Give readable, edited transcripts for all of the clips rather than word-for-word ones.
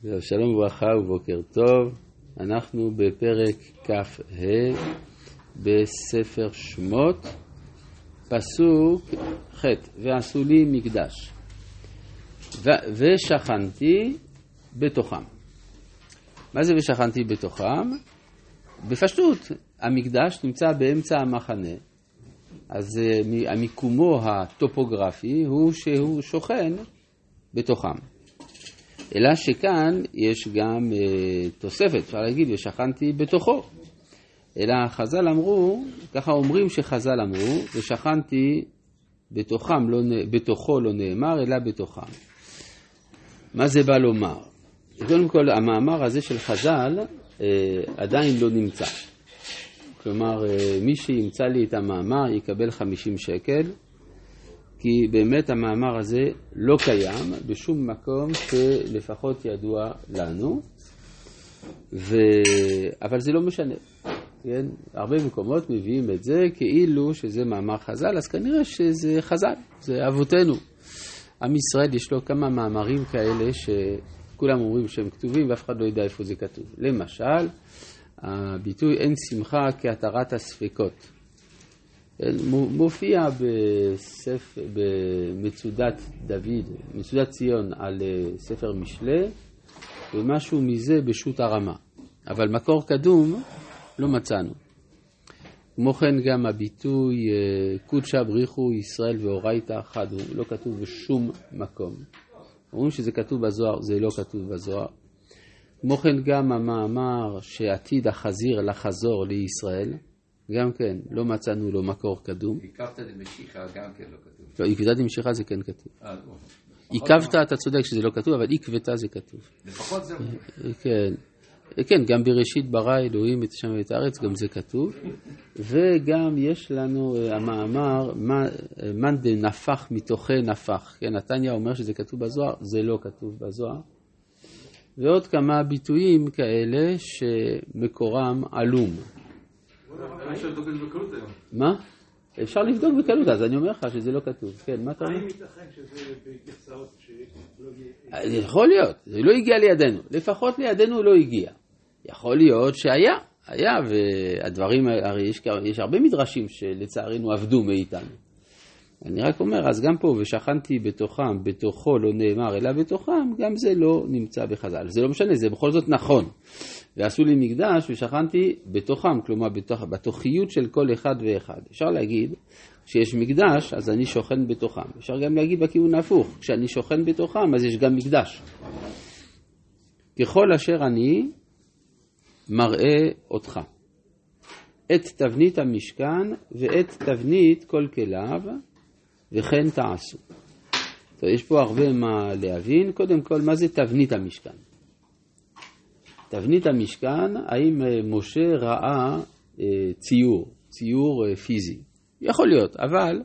שלום וברכה ובוקר טוב. אנחנו בפרק כ"ה בספר שמות, פסוק ח' ועשו לי מקדש ושכנתי בתוכם. מה זה ושכנתי בתוכם? בפשטות, המקדש נמצא באמצע המחנה, אז המיקומו הטופוגרפי הוא שהוא שוכן בתוכם. אלא שכאן יש גם תוספת, אפשר להגיד, ושכנתי בתוכו. אלא חז"ל אמרו, ככה אומרים שחז"ל אמרו, ושכנתי בתוכם, בתוכו לא נאמר, אלא בתוכם. מה זה בא לומר? קודם כל, המאמר הזה של חז"ל עדיין לא נמצא. כלומר, מי שימצא לי את המאמר יקבל 50 שקל, כי באמת המאמר הזה לא קיים בשום מקום שלפחות ידוע לנו, אבל זה לא משנה. כן? הרבה מקומות מביאים את זה כאילו שזה מאמר חז"ל, אז כנראה שזה חז"ל, זה אבותינו. עם ישראל יש לו כמה מאמרים כאלה שכולם אומרים שהם כתובים ואף אחד לא יודע איפה זה כתוב. למשל, הביטוי אין שמחה כהתרת הספקות. מופיע במצודת דוד, מצודת ציון על ספר משלי, ומשהו מזה בשו"ת הרמה. אבל מקור קדום לא מצאנו. כמו כן גם הביטוי קודשא בריחו ישראל ואורייתא אחד, הוא לא כתוב בשום מקום. אומרים שזה כתוב בזוהר, זה לא כתוב בזוהר. כמו כן גם המאמר שעתיד החזיר לחזור לישראל, גם כן, לא מצאנו לו מקור קדום. עקבת דמשיחא גם כן לא כתוב. לא, עקבת דמשיחא זה כן כתוב. עקבת, אתה צודק שזה לא כתוב, אבל עקבתה זה כתוב. לפחות זה... כן, כן, גם בראשית ברא אלוהים את השמיים ואת הארץ, גם זה כתוב. וגם יש לנו המאמר, מאן דנפח מתוכי נפח. כן, נתניה אומר שזה כתוב בזוהר, זה לא כתוב בזוהר. ועוד כמה ביטויים כאלה שמקורם עלום. אפשר לבדוק את זה בקלות היום. מה? אפשר לבדוק בקלות, אז אני אומר לך שזה לא כתוב. כן, מה אתה אומר? האם ייתכן שזה בגרסאות שלא יהיה... יכול להיות, זה לא הגיע לידינו. לפחות לידינו לא הגיע. יכול להיות שהיה, והדברים, הרי יש הרבה מדרשים שלצערנו עבדו מאיתנו. אני רק אומר, אז גם פה, ושכנתי בתוכם, בתוכו לא נאמר, אלא בתוכם, גם זה לא נמצא בחז"ל. זה לא משנה, זה בכל זאת נכון. ועשו לי מקדש ושכנתי בתוכם, כלומר בתוכיות של כל אחד ואחד. אפשר להגיד, כשיש מקדש, אז אני שוכן בתוכם. אפשר גם להגיד בכיוון ההפוך, כשאני שוכן בתוכם, אז יש גם מקדש. ככל אשר אני מראה אותך. את תבנית המשכן ואת תבנית כל כליו, וכן תעשו. טוב, יש פה הרבה מה להבין. קודם כל, מה זה תבנית המשכן? תבנית המשכן, האם משה ראה ציור פיזי? יכול להיות, אבל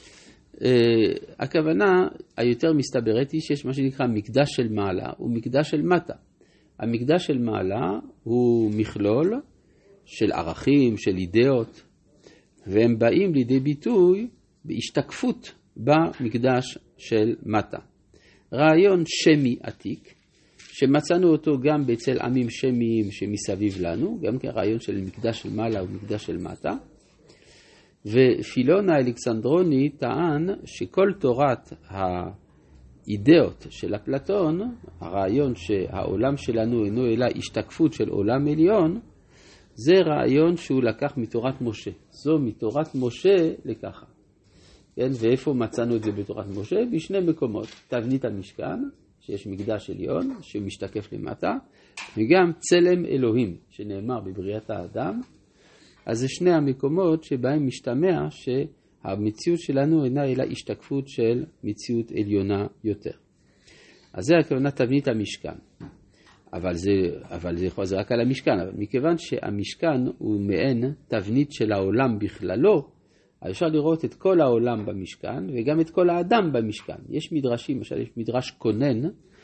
הכוונה היותר מסתברת היא שיש מה שנקרא מקדש של מעלה ומקדש של מטה. המקדש של מעלה הוא מכלול של ערכים, של אידאות, והם באים לידי ביטוי בהשתקפות במקדש של מטה. רעיון שמי עתיק, שמצאנו אותו גם אצל עמים שמיים שמסביב לנו, גם כרעיון של מקדש של מעלה ומקדש של מטה. ופילון האלכסנדרוני טען שכל תורת האידאות של אפלטון, הרעיון שהעולם שלנו אינו אלא השתקפות של עולם עליון, זה רעיון שהוא לקח מתורת משה. זו מתורת משה לקחה. כן? ואיפה מצאנו את זה בתורת משה? בשני מקומות. תבנית המשכן, שיש מקדש עליון שמשתקף למטה, וגם צלם אלוהים שנאמר בבריאת האדם. אז זה שני המקומות שבהם משתמע שהמציאות שלנו אינה אלא השתקפות של מציאות עליונה יותר. אז זה הכוונה תבנית המשכן. אבל זה יכול להיות רק על המשכן, אבל מכיוון שהמשכן הוא מעין תבנית של העולם בכללו, אפשר לראות את כל העולם במשכן וגם את כל האדם במשכן. יש מדרשים, למשל יש מדרש קונן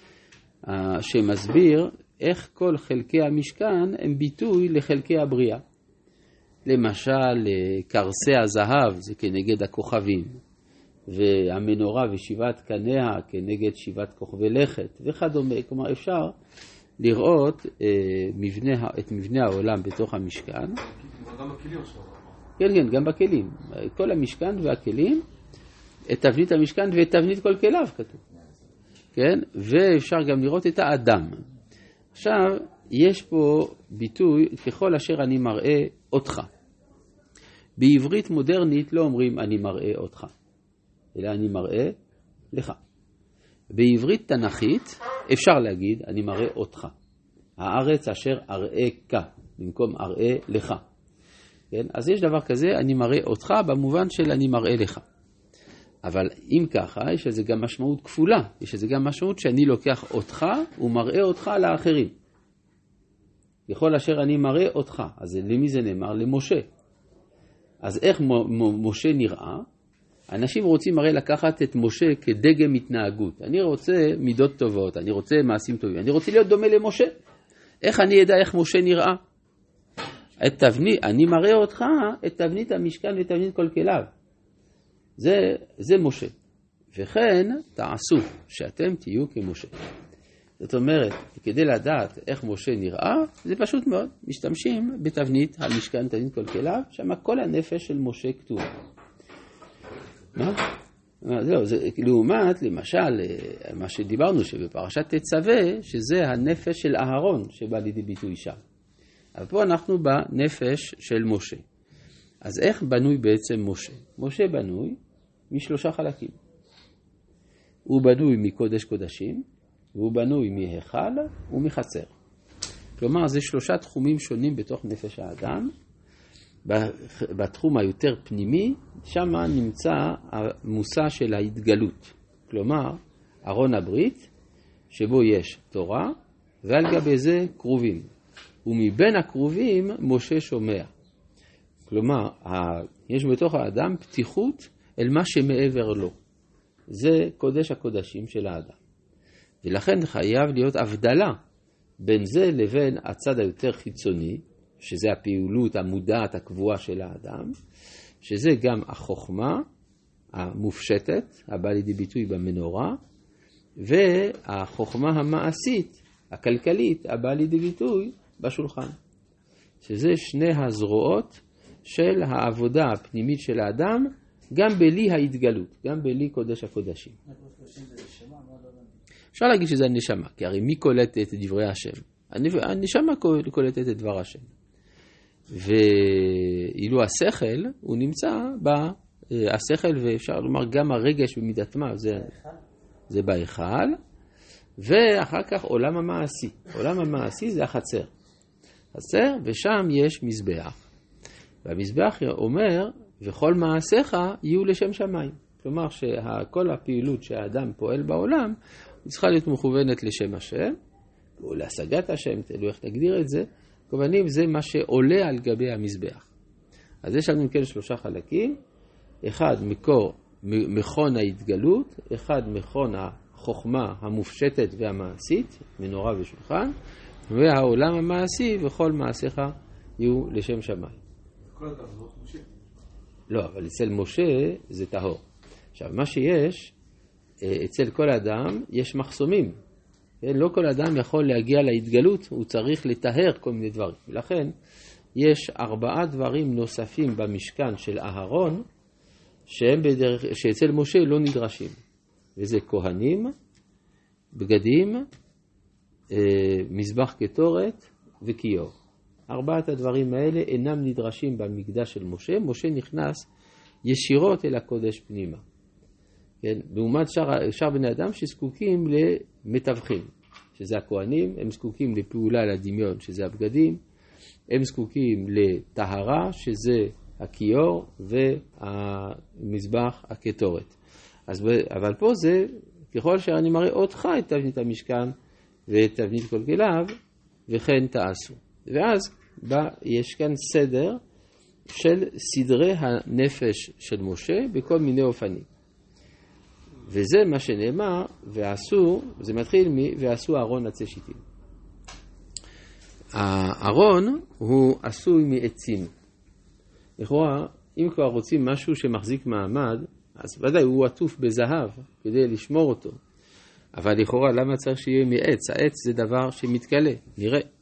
שמסביר איך כל חלקי המשכן הם ביטוי לחלקי הבריאה. למשל, קרסי הזהב זה כנגד הכוכבים, והמנורה ושבעת קניה כנגד שבעת כוכבי לכת וכדומה. כלומר אפשר לראות את מבנה העולם בתוך המשכן. גם בכלים עכשיו. כן, גם בכלים. כל המשכן והכלים, את תבנית המשכן ואת תבנית כל כליו כתוב. כן? ואפשר גם לראות את האדם. עכשיו, יש פה ביטוי, ככל אשר אני מראה אותך. בעברית מודרנית לא אומרים אני מראה אותך, אלא אני מראה לך. בעברית תנכית אפשר להגיד אני מראה אותך. הארץ אשר אראך, במקום אראה לך. כן? אז יש דבר כזה, אני מראה אותך במובן של אני מראה לך. אבל אם ככה, יש לזה גם משמעות כפולה. יש לזה גם משמעות שאני לוקח אותך ומראה אותך לאחרים. ככל אשר אני מראה אותך. אז למי זה נאמר? למשה. אז איך משה נראה? אנשים רוצים הרי לקחת את משה כדגם התנהגות. אני רוצה מידות טובות, אני רוצה מעשים טובים, אני רוצה להיות דומה למשה. איך אני אדע איך משה נראה? אני מראה אותך את תבנית המשכן ותבנית כל כליו. זה משה. וכן תעשו שאתם תהיו כמשה. זאת אומרת, כדי לדעת איך משה נראה, זה פשוט מאוד. משתמשים בתבנית המשכן, תבנית כל כליו, שם כל הנפש של משה כתוב. מה? זהו, זה לעומת, למשל, מה שדיברנו שבפרשת תצווה, שזה הנפש של אהרון שבא לידי ביטוי שם. אבל פה אנחנו בנפש של משה. אז איך בנוי בעצם משה? משה בנוי משלושה חלקים. הוא בנוי מקודש קודשים, והוא בנוי מהיכל ומחצר. כלומר, זה שלושה תחומים שונים בתוך נפש האדם. בתחום היותר פנימי, שם נמצא המושא של ההתגלות. כלומר, ארון הברית, שבו יש תורה, ועל גבי זה קרובים. ומבין הקרובים, משה שומע. כלומר, יש בתוך האדם פתיחות אל מה שמעבר לו. זה קודש הקודשים של האדם. ולכן חייב להיות הבדלה בין זה לבין הצד היותר חיצוני, שזה הפעילות המודעת הקבועה של האדם, שזה גם החוכמה המופשטת, הבא לידי ביטוי במנורה, והחוכמה המעשית, הכלכלית, הבא לידי ביטוי בשולחן. שזה שני הזרועות של העבודה הפנימית של האדם, גם בלי ההתגלות, גם בלי קודש הקודשים. אפשר להגיד שזה הנשמה, כי הרי מי קולט את דברי השם? הנשמה קולטת את דבר השם. ואילו השכל, הוא נמצא השכל, ואפשר לומר גם הרגש במידת מה, זה בהיכל, ואחר כך עולם המעשי. עולם המעשי זה החצר. חצר, ושם יש מזבח. והמזבח אומר, וכל מעשיך יהיו לשם שמיים. כלומר שכל הפעילות שהאדם פועל בעולם, היא צריכה להיות מכוונת לשם השם, או להשגת השם, תלוי איך תגדיר את זה, כמובנים זה מה שעולה על גבי המזבח. אז יש לנו כן שלושה חלקים, אחד מכון ההתגלות, אחד מכון החוכמה המופשטת והמעשית, מנורה ושולחן, והעולם המעשי וכל מעשיך יהיו לשם שמיים. כל אדם, לא משה. לא, אבל אצל משה זה טהור. עכשיו, מה שיש, אצל כל אדם יש מחסומים. לא כל אדם יכול להגיע להתגלות, הוא צריך לטהר כל מיני דברים. ולכן, יש 4 דברים נוספים במשכן של אהרון, שאצל משה לא נדרשים. וזה כהנים, בגדים, מזבח קטורת וכיור. 4 הדברים האלה אינם נדרשים במקדש של משה. משה נכנס ישירות אל הקודש פנימה. כן? לעומת שאר בני אדם שזקוקים למתווכים, שזה הכהנים, הם זקוקים לפעולה לדמיון, שזה הבגדים, הם זקוקים לטהרה, שזה הכיור והמזבח הקטורת. אבל פה זה, ככל שאני מראה אותך את תבנית המשכן ואת תבנית כל כליו, וכן תעשו. ואז יש כאן סדר של סדרי הנפש של משה בכל מיני אופנים. וזה מה שנאמר, ועשו, זה מתחיל ועשו ארון עצי שיטים. הארון הוא עשוי מעצים. לכאורה, אם כבר רוצים משהו שמחזיק מעמד, אז ודאי הוא עטוף בזהב כדי לשמור אותו. אבל לכאורה למה צריך שיהיה מעץ? העץ זה דבר שמתגלה, נראה.